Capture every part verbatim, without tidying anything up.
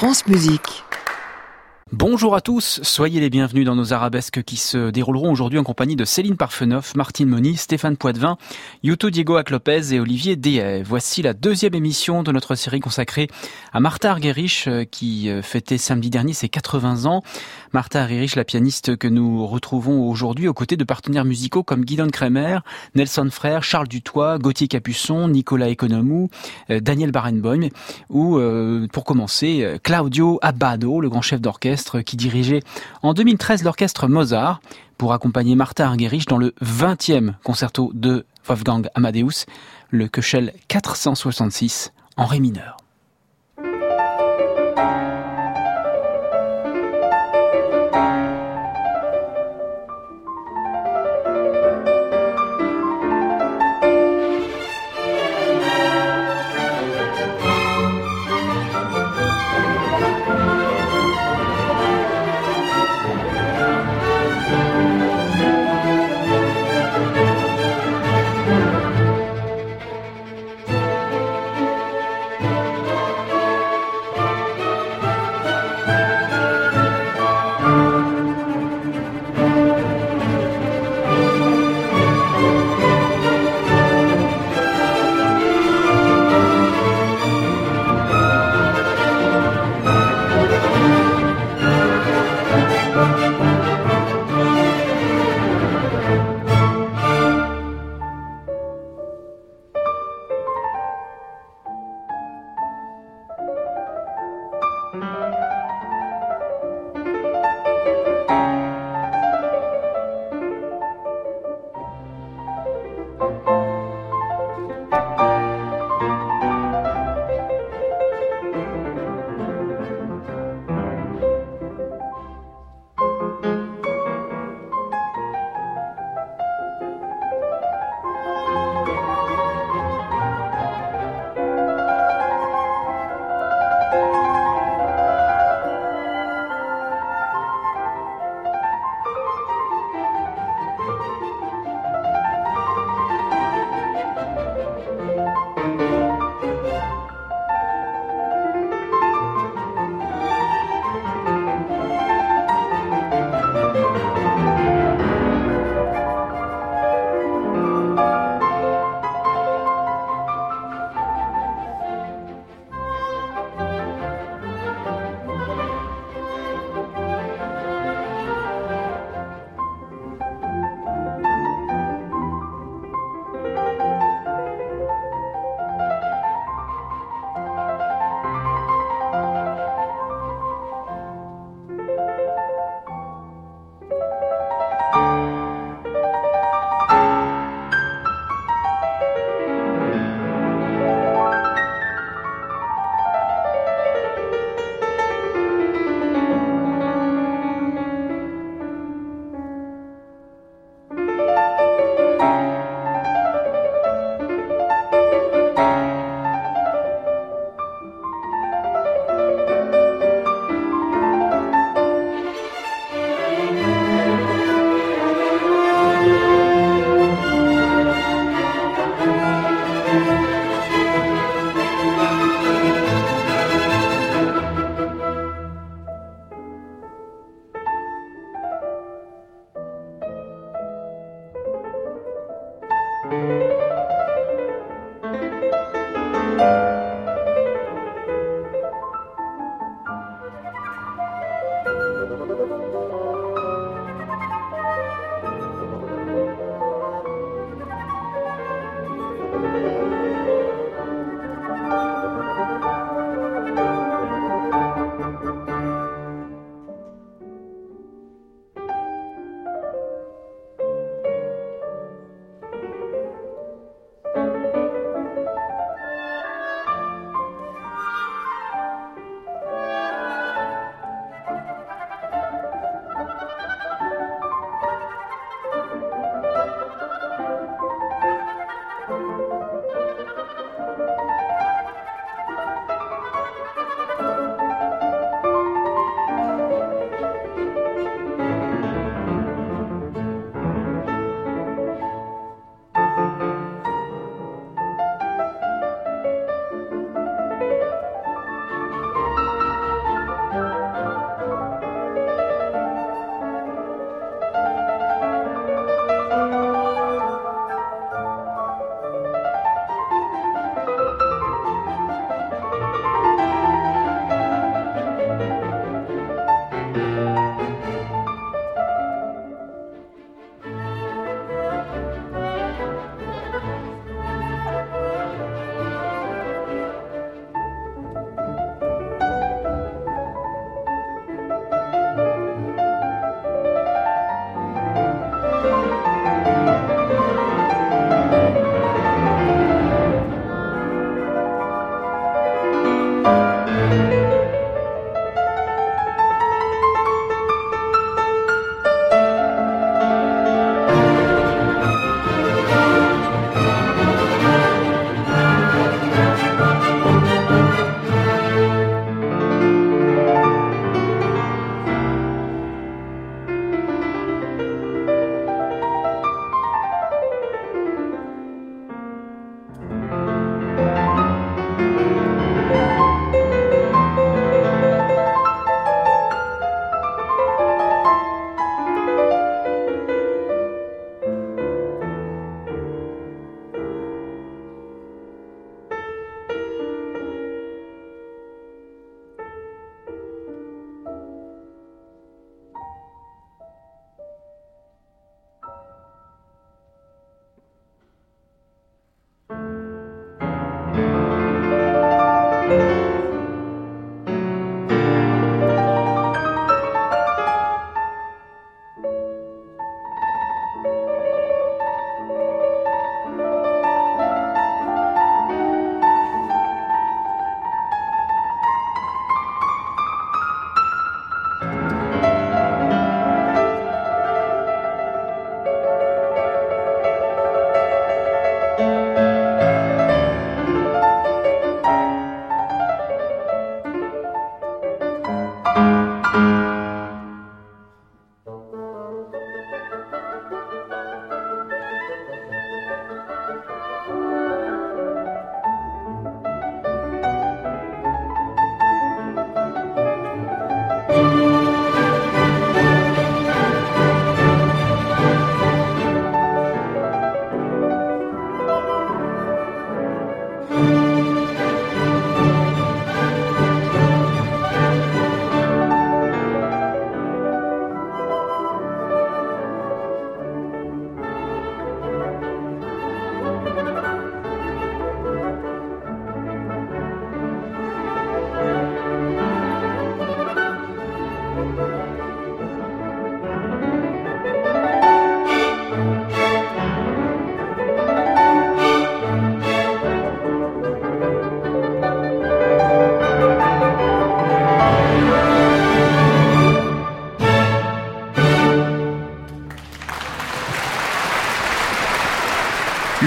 France Musique. Bonjour à tous, soyez les bienvenus dans nos arabesques qui se dérouleront aujourd'hui en compagnie de Céline Parfenoff, Martine Moni, Stéphane Poitvin, Yuto Diego Aclopez et Olivier Dehaye. Voici la deuxième émission de notre série consacrée à Martha Argerich qui fêtait samedi dernier ses quatre-vingts ans. Martha Argerich, la pianiste que nous retrouvons aujourd'hui aux côtés de partenaires musicaux comme Gidon Kremer, Nelson Frère, Charles Dutoit, Gauthier Capuçon, Nicolas Economou, Daniel Barenboim ou, euh, pour commencer, Claudio Abbado, le grand chef d'orchestre qui dirigeait en deux mille treize l'orchestre Mozart pour accompagner Martha Argerich dans le vingtième concerto de Wolfgang Amadeus, le Köchel quatre cent soixante-six en ré mineur.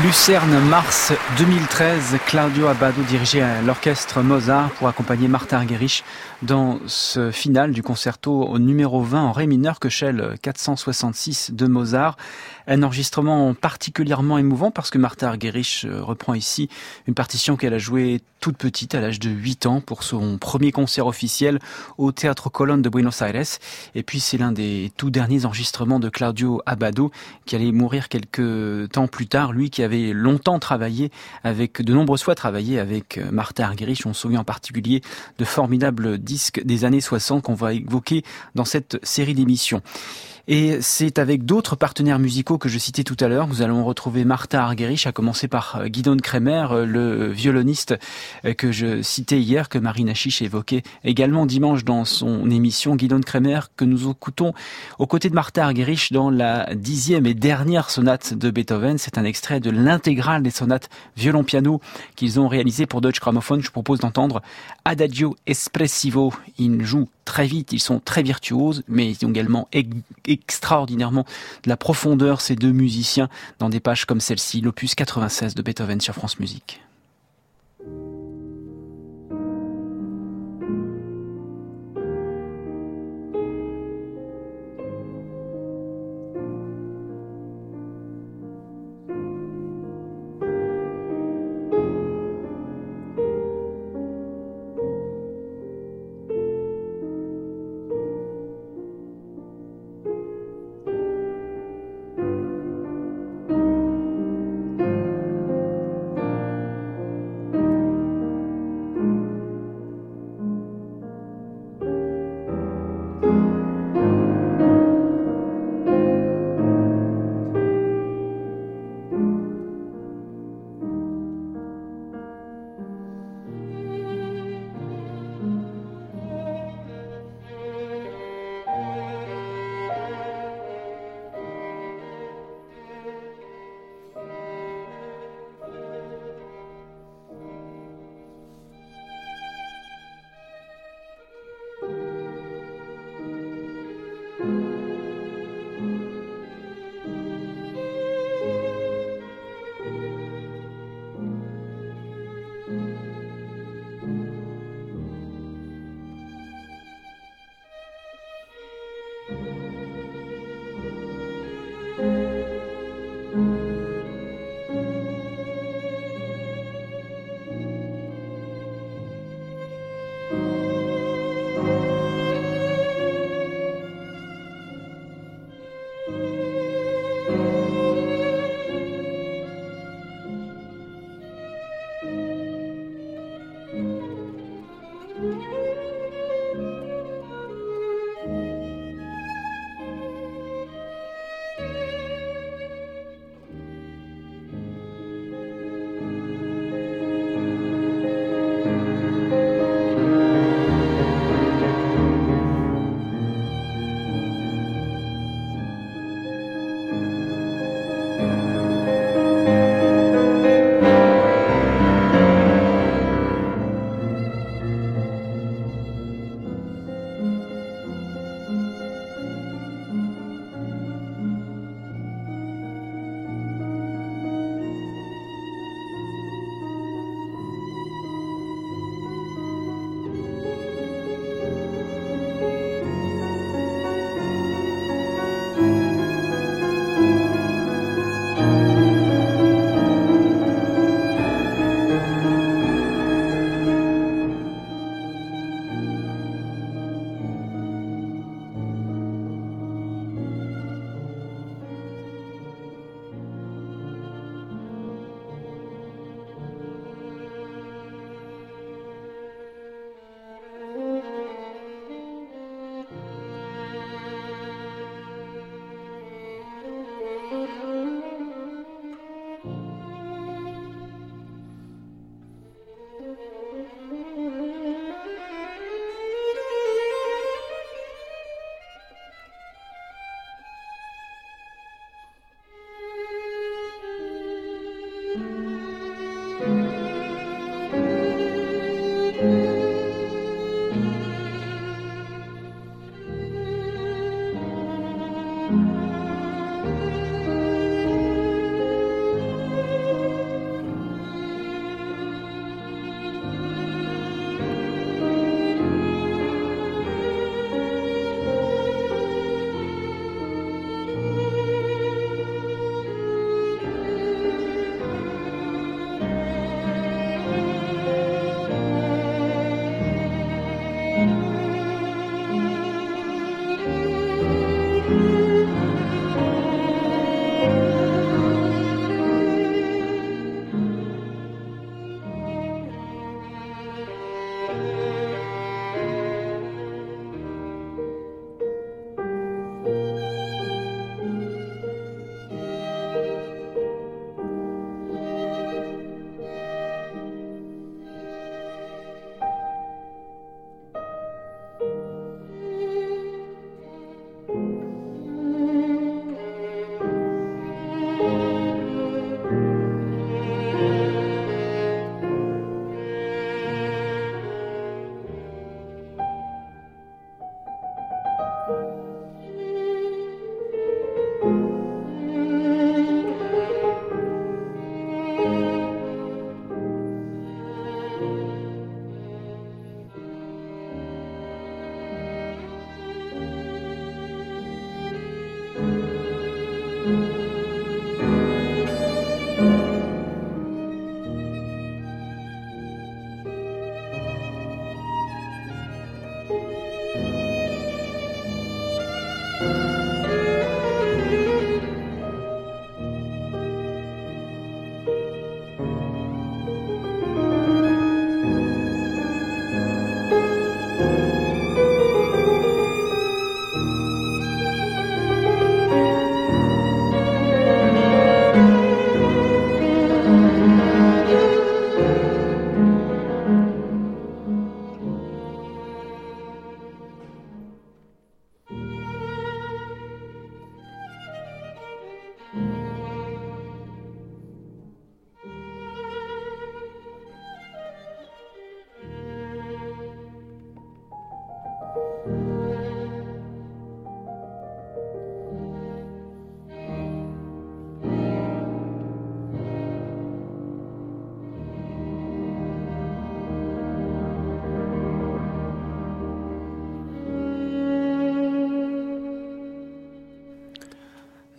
Lucerne, mars deux mille treize, Claudio Abbado dirigeait l'orchestre Mozart pour accompagner Martha Argerich dans ce final du concerto au numéro vingt en ré mineur, Köchel quatre cent soixante-six de Mozart. Un enregistrement particulièrement émouvant parce que Martha Argerich reprend ici une partition qu'elle a jouée toute petite, à l'âge de huit ans, pour son premier concert officiel au Théâtre Colón de Buenos Aires. Et puis c'est l'un des tout derniers enregistrements de Claudio Abbado, qui allait mourir quelques temps plus tard, lui qui avait longtemps travaillé avec, de nombreuses fois travaillé avec Martha Argerich. On se souvient en particulier de formidables disques des années soixante qu'on va évoquer dans cette série d'émissions. Et c'est avec d'autres partenaires musicaux que je citais tout à l'heure, nous allons retrouver Martha Argerich, à commencer par Gidon Kremer, le violoniste que je citais hier, que Marina Chiche évoquait également dimanche dans son émission. Gidon Kremer que nous écoutons aux côtés de Martha Argerich dans la dixième et dernière sonate de Beethoven. C'est un extrait de l'intégrale des sonates violon-piano qu'ils ont réalisé pour Deutsche Grammophon. Je propose d'entendre Adagio Espressivo. Ils jouent très vite, ils sont très virtuoses, mais ils ont également extraordinairement de la profondeur, ces deux musiciens, dans des pages comme celle-ci, l'opus quatre-vingt-seize de Beethoven sur France Musique.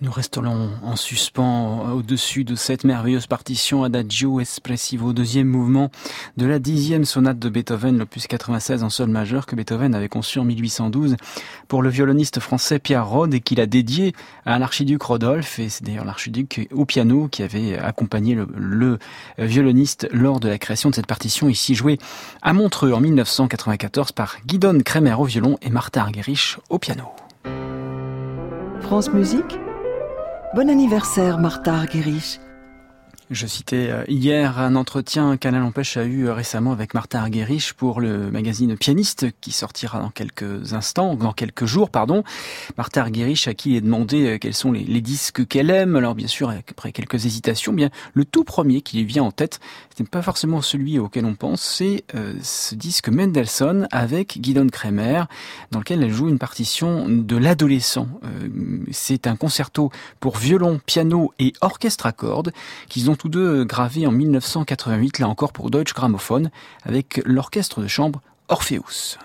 Nous restons en suspens au-dessus de cette merveilleuse partition Adagio Espressivo, deuxième mouvement de la dixième sonate de Beethoven, l'opus quatre-vingt-seize en sol majeur, que Beethoven avait conçu en mille huit cent douze pour le violoniste français Pierre Rode et qu'il a dédié à l'archiduc Rodolphe. Et c'est d'ailleurs l'archiduc au piano qui avait accompagné le, le violoniste lors de la création de cette partition, ici jouée à Montreux en mille neuf cent quatre-vingt-quatorze par Gidon Kremer au violon et Martha Argerich au piano. France Musique. Bon anniversaire, Martha Argerich. Je citais hier un entretien qu'Alain Lampèche a eu récemment avec Martha Argerich pour le magazine Pianiste qui sortira dans quelques instants, dans quelques jours, pardon. Martha Argerich à qui il est demandé quels sont les, les disques qu'elle aime. Alors bien sûr, après quelques hésitations, bien le tout premier qui lui vient en tête, ce n'est pas forcément celui auquel on pense, c'est euh, ce disque Mendelssohn avec Gidon Kremer, dans lequel elle joue une partition de l'adolescent. Euh, c'est un concerto pour violon, piano et orchestre à cordes qu'ils ont tous deux gravés en mille neuf cent quatre-vingt-huit, là encore pour Deutsche Grammophon, avec l'orchestre de chambre Orpheus.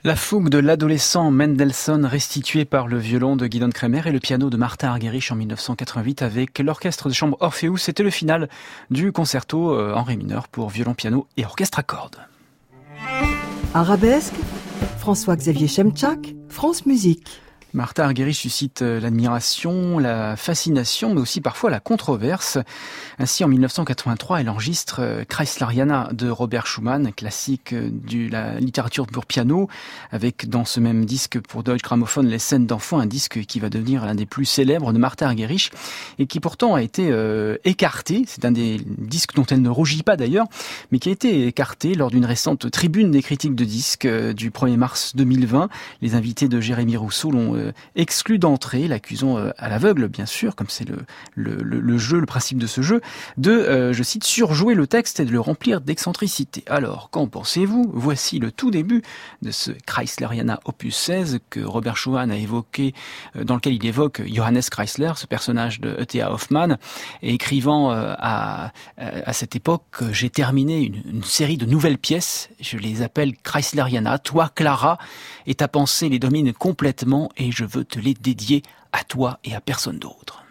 La fougue de l'adolescent Mendelssohn restituée par le violon de Gidon Kremer et le piano de Martha Argerich en mille neuf cent quatre-vingt-huit avec l'orchestre de chambre Orpheus. C'était le final du concerto en ré mineur pour violon, piano et orchestre à cordes. Arabesque, François-Xavier Chemchak, France Musique. Martha Argerich suscite l'admiration, la fascination, mais aussi parfois la controverse. Ainsi, en mille neuf cent quatre-vingt-trois, elle enregistre Kreisleriana de Robert Schumann, classique de la littérature pour piano, avec dans ce même disque pour Deutsche Grammophon, Les scènes d'enfants, un disque qui va devenir l'un des plus célèbres de Martha Argerich, et qui pourtant a été euh, écarté. C'est un des disques dont elle ne rougit pas d'ailleurs, mais qui a été écarté lors d'une récente tribune des critiques de disques euh, du premier mars deux mille vingt. Les invités de Jérémy Rousseau l'ont exclu d'entrée, l'accusant à l'aveugle, bien sûr, comme c'est le, le, le, le jeu, le principe de ce jeu, de, euh, je cite, surjouer le texte et de le remplir d'excentricité. Alors, qu'en pensez-vous? Voici le tout début de ce Kreisleriana opus seize que Robert Schumann a évoqué, euh, dans lequel il évoque Johannes Kreisler, ce personnage de E T A Hoffmann, et écrivant euh, à, à cette époque, j'ai terminé une, une série de nouvelles pièces, je les appelle Kreisleriana, toi, Clara, et ta pensée les domine complètement et je veux te les dédier à toi et à personne d'autre.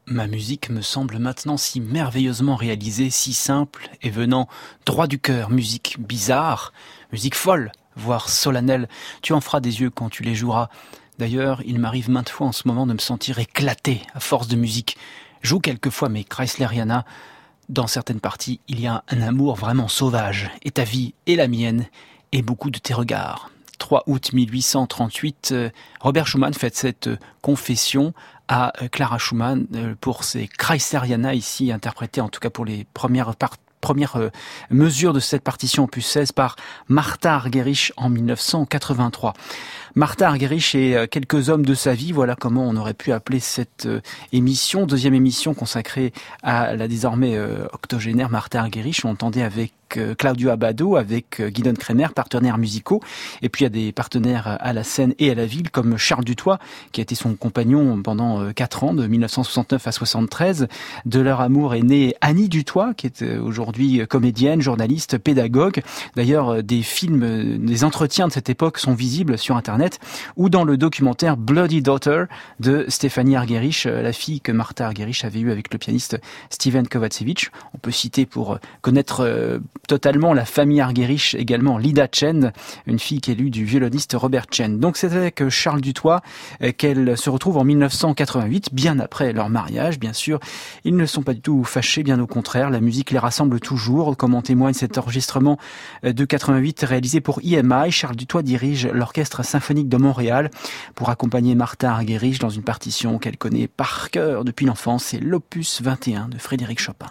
Ma musique me semble maintenant si merveilleusement réalisée, si simple et venant droit du cœur. Musique bizarre, musique folle, voire solennelle. Tu en feras des yeux quand tu les joueras. D'ailleurs, il m'arrive maintes fois en ce moment de me sentir éclaté à force de musique. Joue quelquefois mes Chrysleriana. Dans certaines parties, il y a un amour vraiment sauvage. Et ta vie et la mienne, et beaucoup de tes regards. trois août mille huit cent trente-huit, Robert Schumann fait cette confession à Clara Schumann pour ses Chrysleriana, ici interprétées en tout cas pour les premières parties. Première euh, mesure de cette partition opus seize par Martha Argerich en mille neuf cent quatre-vingt-trois. Martha Argerich et euh, quelques hommes de sa vie, voilà comment on aurait pu appeler cette euh, émission, deuxième émission consacrée à la désormais euh, octogénaire Martha Argerich. On entendait avec euh, Claudio Abbado, avec euh, Guidon Kremer, partenaires musicaux, et puis il y a des partenaires à la scène et à la ville comme Charles Dutoit, qui a été son compagnon pendant euh, quatre ans, de mille neuf cent soixante-neuf à soixante-treize. De leur amour est née Annie Dutoit, qui est euh, aujourd'hui Aujourd'hui comédienne, journaliste, pédagogue. D'ailleurs, des films, des entretiens de cette époque sont visibles sur Internet ou dans le documentaire Bloody Daughter de Stéphanie Argerich, la fille que Martha Argerich avait eue avec le pianiste Steven Kovacevic. On peut citer pour connaître totalement la famille Argerich également Lida Chen, une fille qui est élue du violoniste Robert Chen. Donc c'est avec Charles Dutoit qu'elle se retrouve en mille neuf cent quatre-vingt-huit, bien après leur mariage, bien sûr. Ils ne sont pas du tout fâchés, bien au contraire. La musique les rassemble toujours, comme en témoigne cet enregistrement de quatre-vingt-huit réalisé pour I M I. Charles Dutoit dirige l'Orchestre symphonique de Montréal pour accompagner Martha Argerich dans une partition qu'elle connaît par cœur depuis l'enfance. C'est l'opus vingt et un de Frédéric Chopin.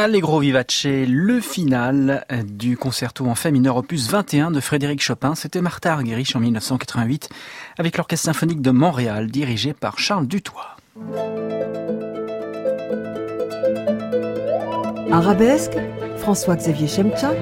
Allegro vivace, le final du concerto en fa mineur opus vingt et un de Frédéric Chopin. C'était Martha Argerich en mille neuf cent quatre-vingt-huit avec l'Orchestre symphonique de Montréal dirigé par Charles Dutoit. Arabesque, François-Xavier Chemchak,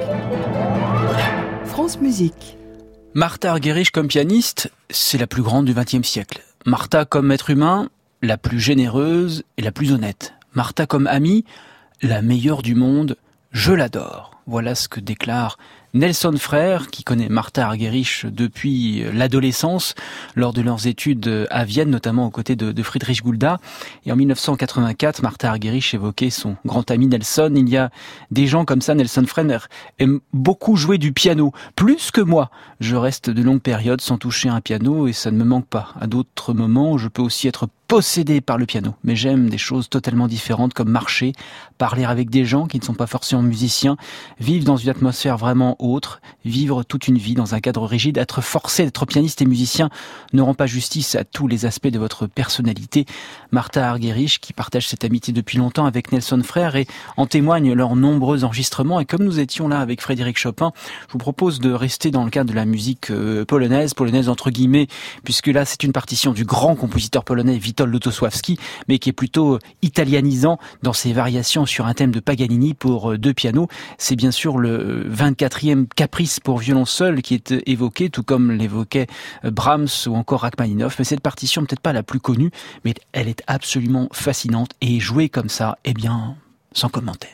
France Musique. Martha Argerich comme pianiste, c'est la plus grande du vingtième siècle. Martha comme être humain, la plus généreuse et la plus honnête. Martha comme amie, la meilleure du monde, je l'adore. Voilà ce que déclare Nelson Frère, qui connaît Martha Argerich depuis l'adolescence, lors de leurs études à Vienne, notamment aux côtés de, de Friedrich Gulda. Et en mille neuf cent quatre-vingt-quatre, Martha Argerich évoquait son grand ami Nelson. Il y a des gens comme ça, Nelson Frère aime beaucoup jouer du piano, plus que moi. Je reste de longues périodes sans toucher un piano et ça ne me manque pas. À d'autres moments, je peux aussi être possédé par le piano, mais j'aime des choses totalement différentes comme marcher, parler avec des gens qui ne sont pas forcément musiciens, vivre dans une atmosphère vraiment autre, vivre toute une vie dans un cadre rigide, être forcé d'être pianiste et musicien ne rend pas justice à tous les aspects de votre personnalité. Martha Argerich, qui partage cette amitié depuis longtemps avec Nelson Frère, et en témoignent leurs nombreux enregistrements. Et comme nous étions là avec Frédéric Chopin, je vous propose de rester dans le cadre de la musique euh, polonaise, polonaise entre guillemets, puisque là c'est une partition du grand compositeur polonais Witold Lutosławski, mais qui est plutôt italianisant dans ses variations sur un thème de Paganini pour deux pianos. C'est bien sûr le vingt-quatrième caprice pour violon seul qui est évoqué, tout comme l'évoquait Brahms ou encore Rachmaninoff. Mais cette partition, peut-être pas la plus connue, mais elle est absolument fascinante et jouée comme ça, eh bien, sans commentaire.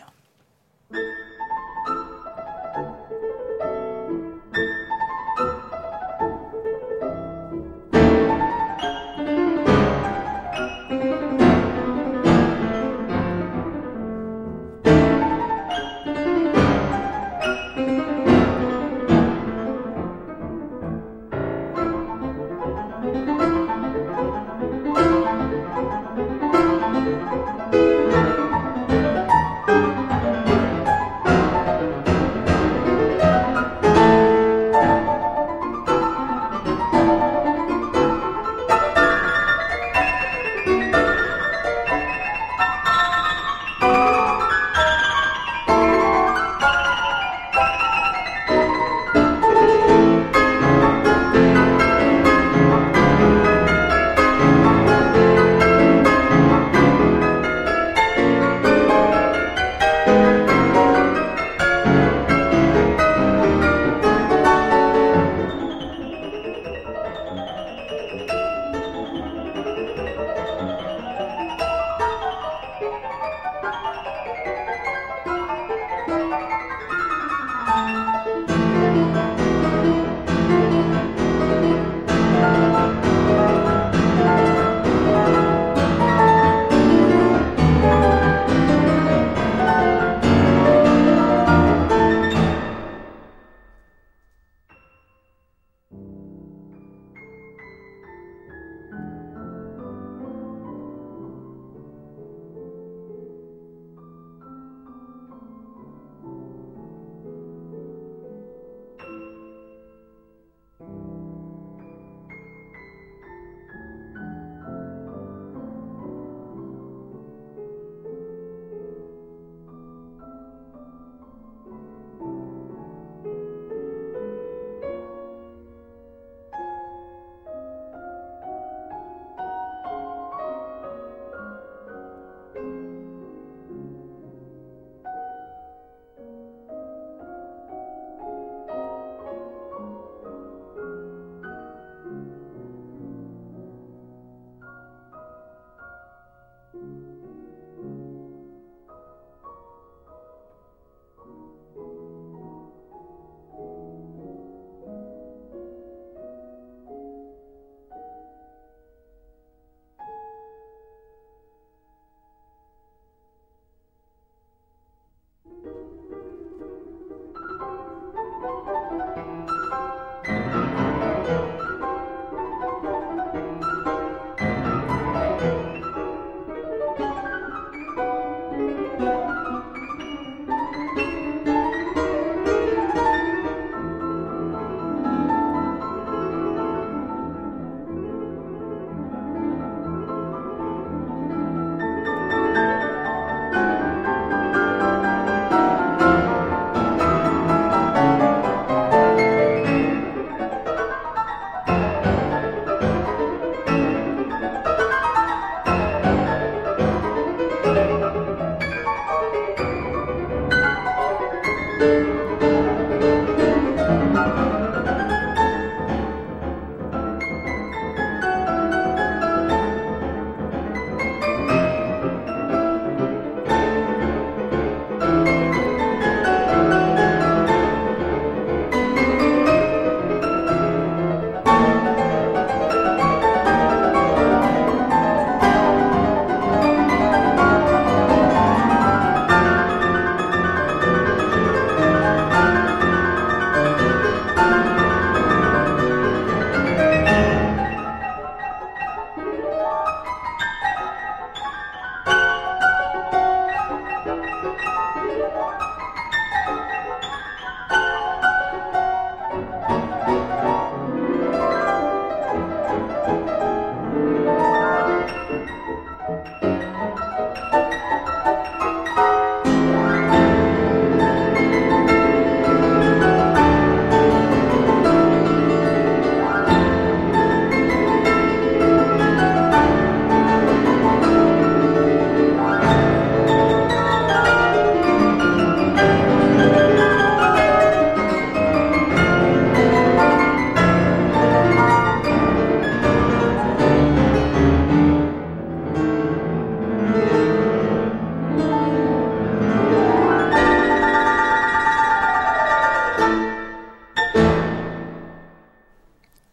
Thank you.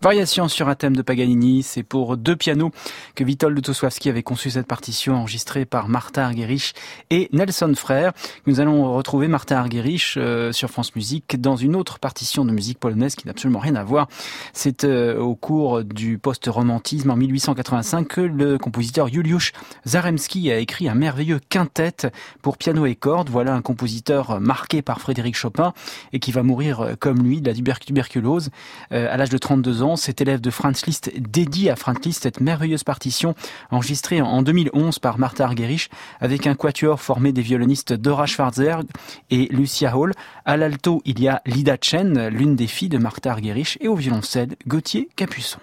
Variation sur un thème de Paganini, c'est pour deux pianos que Witold Lutosławski avait conçu cette partition enregistrée par Martha Argerich et Nelson Frère. Nous allons retrouver Martha Argerich euh, sur France Musique dans une autre partition de musique polonaise qui n'a absolument rien à voir. C'est euh, au cours du post-romantisme en mille huit cent quatre-vingt-cinq que le compositeur Juliusz Zaremski a écrit un merveilleux quintet pour piano et cordes. Voilà un compositeur marqué par Frédéric Chopin et qui va mourir comme lui de la tuberculose euh, à l'âge de trente-deux ans. Cet élève de Franz Liszt dédie à Franz Liszt cette merveilleuse partition enregistrée en deux mille onze par Martha Argerich avec un quatuor formé des violonistes Dora Schwarzberg et Lucia Hall. À l'alto, il y a Lida Chen, l'une des filles de Martha Argerich, et au violoncelle, Gauthier Capuçon.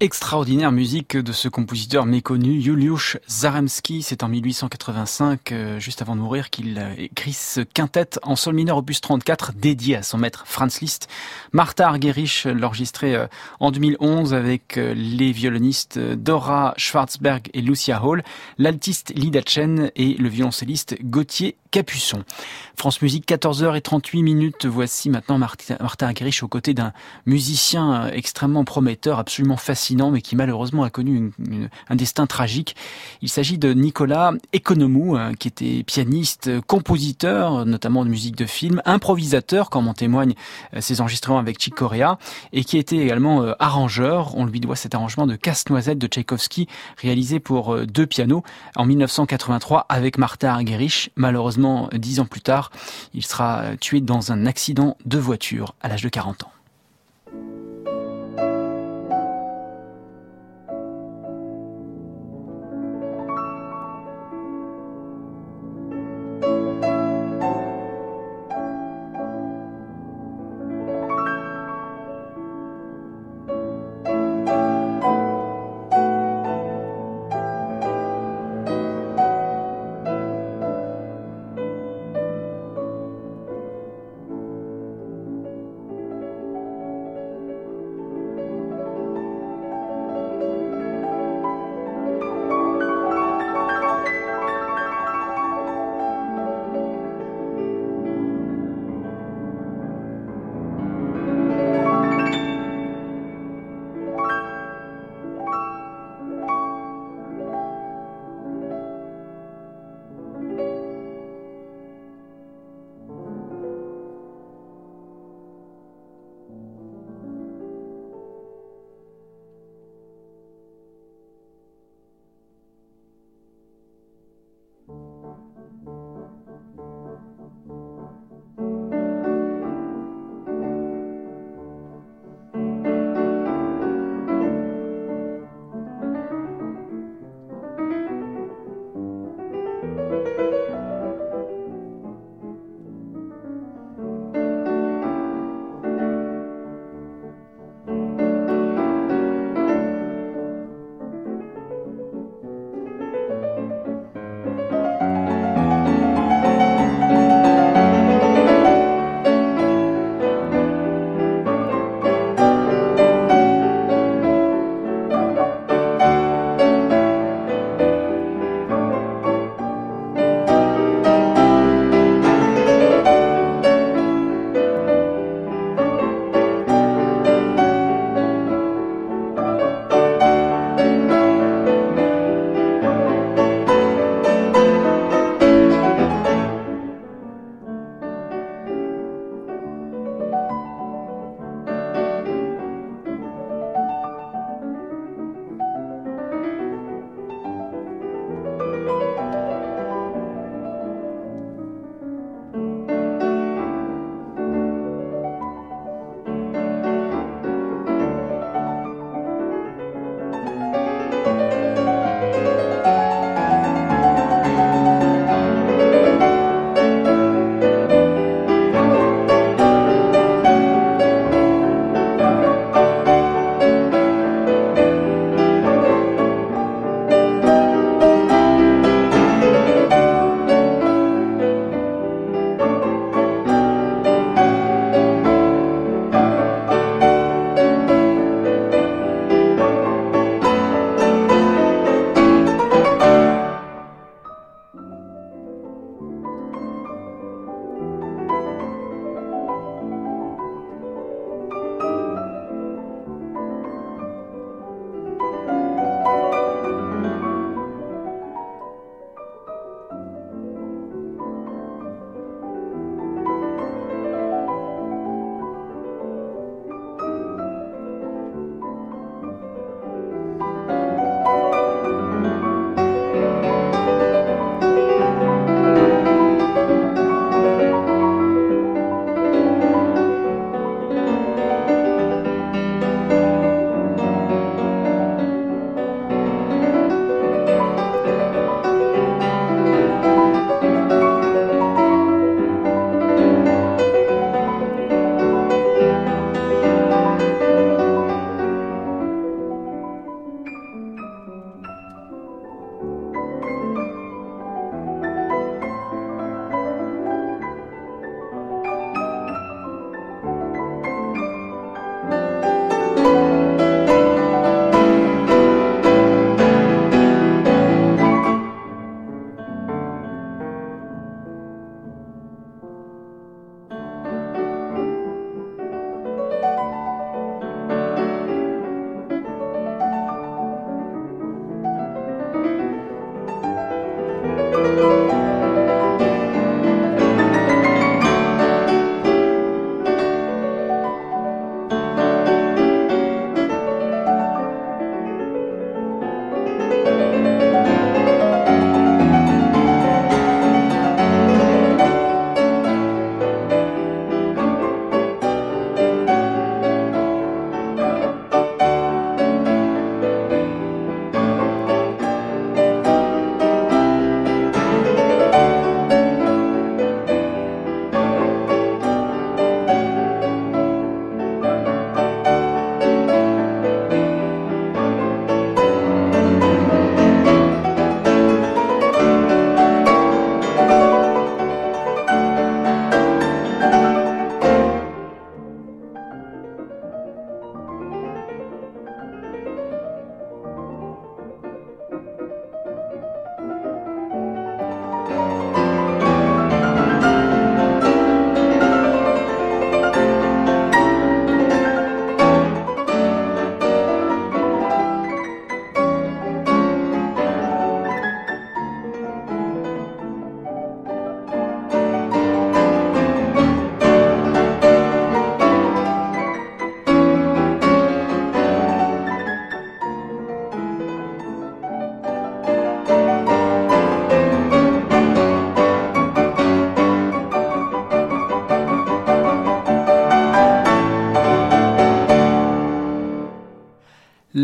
Extraordinaire musique de ce compositeur méconnu, Juliusz Zaremski. C'est en mille huit cent quatre-vingt-cinq, euh, juste avant de mourir, qu'il euh, écrit ce quintet en sol mineur opus trente-quatre, dédié à son maître Franz Liszt. Martha Argerich l'enregistrait euh, en deux mille onze avec euh, les violonistes Dora Schwarzberg et Lucia Hall, l'altiste Lida Chen et le violoncelliste Gauthier Capuçon. France Musique, quatorze heures trente-huit minutes. Voici maintenant Martha, Martha Argerich aux côtés d'un musicien extrêmement prometteur, absolument fascinant, mais qui malheureusement a connu une, une, un destin tragique. Il s'agit de Nicolas Economou, qui était pianiste, compositeur, notamment de musique de film, improvisateur, comme en témoignent ses enregistrements avec Chick Corea, et qui était également arrangeur. On lui doit cet arrangement de Casse-Noisette de Tchaïkovski, réalisé pour deux pianos en mille neuf cent quatre-vingt-trois avec Martha Argerich. Malheureusement, dix ans plus tard, il sera tué dans un accident de voiture à l'âge de quarante ans.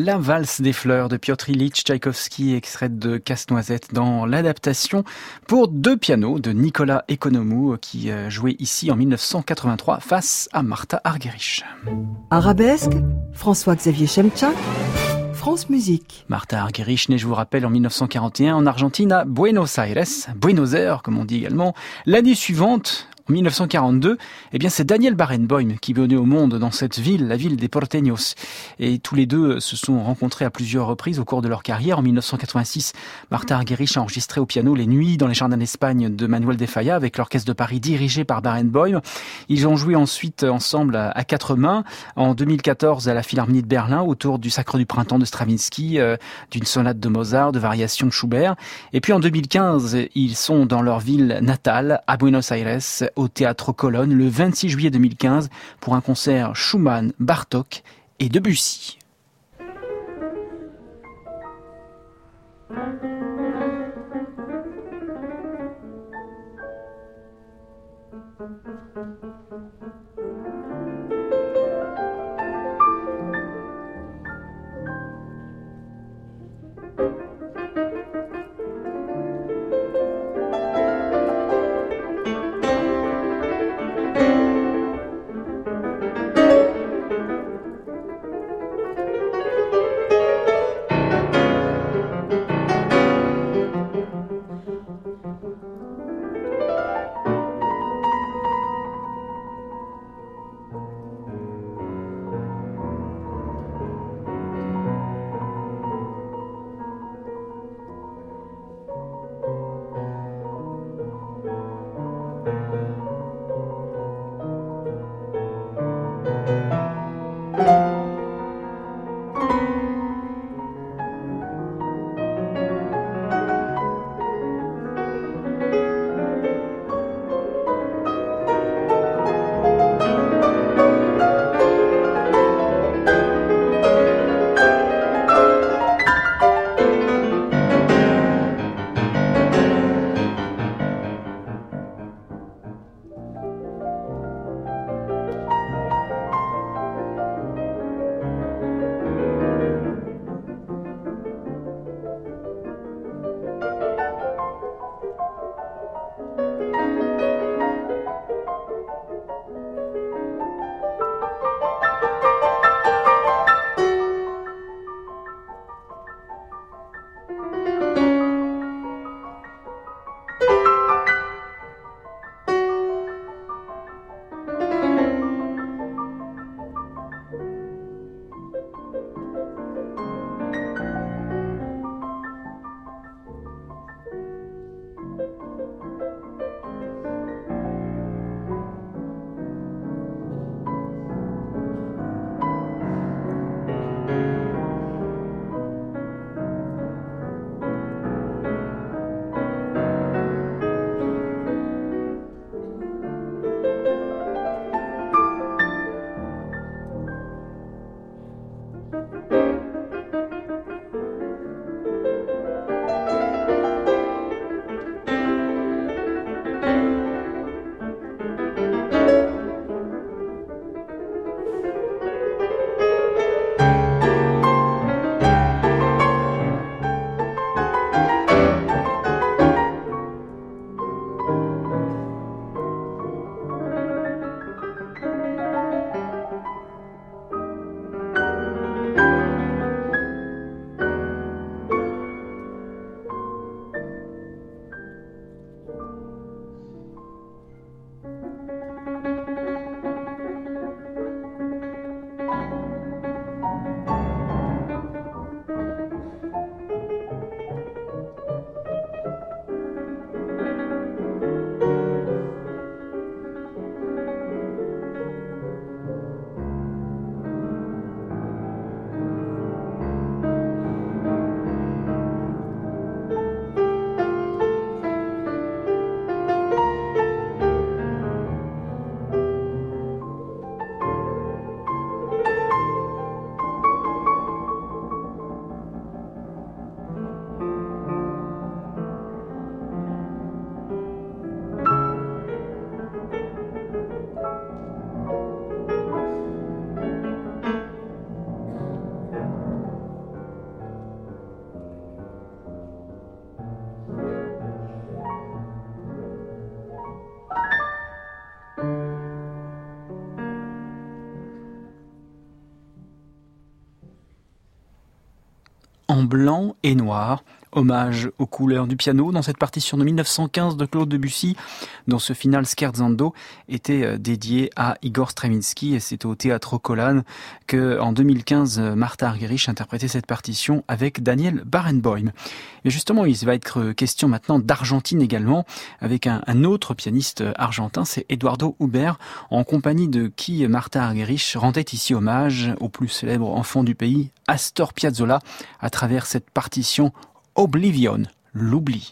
La valse des fleurs de Piotr Ilyich Tchaïkovski, extraite de Casse-Noisette dans l'adaptation pour deux pianos de Nicolas Economou qui jouait ici en mille neuf cent quatre-vingt-trois face à Martha Argerich. Arabesque, François-Xavier Chemchak, France Musique. Martha Argerich, née, je vous rappelle, en mille neuf cent quarante et un en Argentine à Buenos Aires, Buenos Aires comme on dit également. L'année suivante, en mille neuf cent quarante-deux, eh bien, c'est Daniel Barenboim qui venait au monde dans cette ville, la ville des Porteños. Et tous les deux se sont rencontrés à plusieurs reprises au cours de leur carrière. En mille neuf cent quatre-vingt-six, Martha Argerich a enregistré au piano Les Nuits dans les jardins d'Espagne de Manuel de Falla avec l'orchestre de Paris dirigé par Barenboim. Ils ont joué ensuite ensemble à quatre mains en deux mille quatorze à la Philharmonie de Berlin autour du Sacre du Printemps de Stravinsky, euh, d'une sonate de Mozart, de variations de Schubert. Et puis en deux mille quinze, ils sont dans leur ville natale, à Buenos Aires, au Théâtre Colonne, le vingt-six juillet deux mille quinze, pour un concert Schumann, Bartók et Debussy. blanc et noir. Hommage aux couleurs du piano dans cette partition de mille neuf cent quinze de Claude Debussy, dont ce final scherzando était dédié à Igor Stravinsky, et c'est au Teatro Colline que, en deux mille quinze, Martha Argerich interprétait cette partition avec Daniel Barenboim. Et justement, il va être question maintenant d'Argentine également, avec un, un autre pianiste argentin, c'est Eduardo Huber, en compagnie de qui Martha Argerich rendait ici hommage au plus célèbre enfant du pays, Astor Piazzolla, à travers cette partition Oblivion, l'oubli.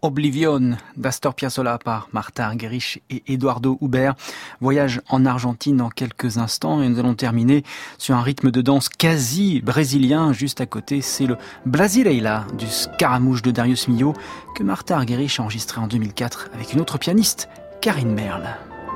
Oblivion d'Astor Piazzolla par Martha Argerich et Eduardo Huber. Voyage en Argentine dans quelques instants et nous allons terminer sur un rythme de danse quasi brésilien. Juste à côté, c'est le Brasileila du Scaramouche de Darius Milhaud que Martha Argerich a enregistré en deux mille quatre avec une autre pianiste, Karine Merle.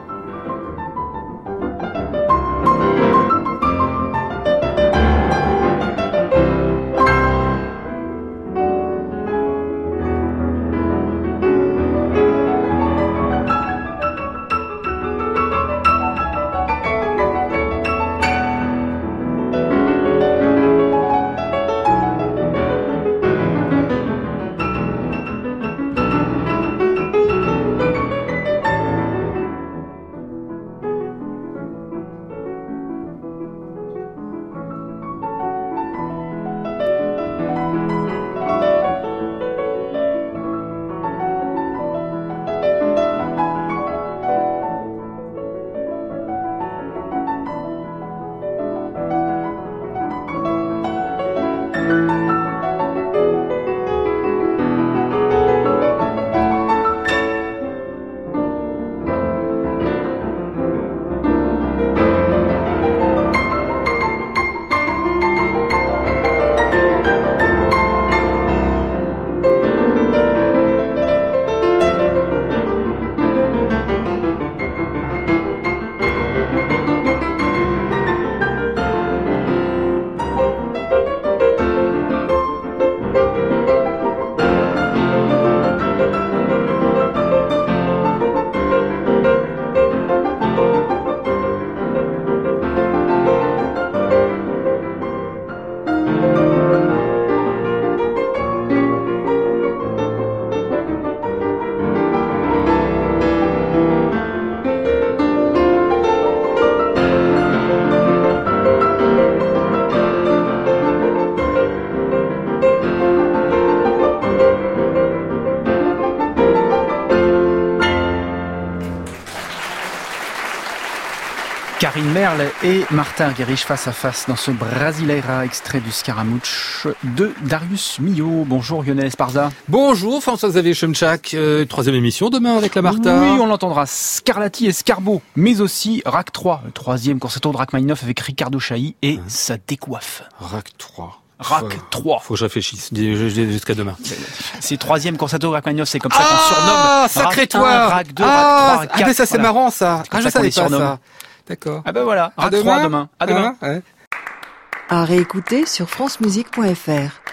Karine Merle et Martha Argerich face à face dans ce Brasileira extrait du Scaramouche de Darius Milhaud. Bonjour Lionel Esparza. Bonjour François-Xavier Chemchak. Euh, troisième émission demain avec la Martha. Oui, on l'entendra. Scarlatti et Scarbo, mais aussi Rack trois, le troisième concerto de Rachmaninoff avec Ricardo Chailly et hein sa décoiffe. Rack trois. Rack trois. Faut que je réfléchisse jusqu'à demain. C'est troisième concerto de Rachmaninoff, c'est comme ça ah, qu'on surnomme. Ah, sacré toi. Rack deux, ah, Rack trois, Rack quatre. Ah, mais ça c'est voilà. marrant ça. Ah, je savais pas ça. D'accord. Ah ben voilà, à trois demain. À demain. Ah, ouais. À réécouter sur francemusique point f r.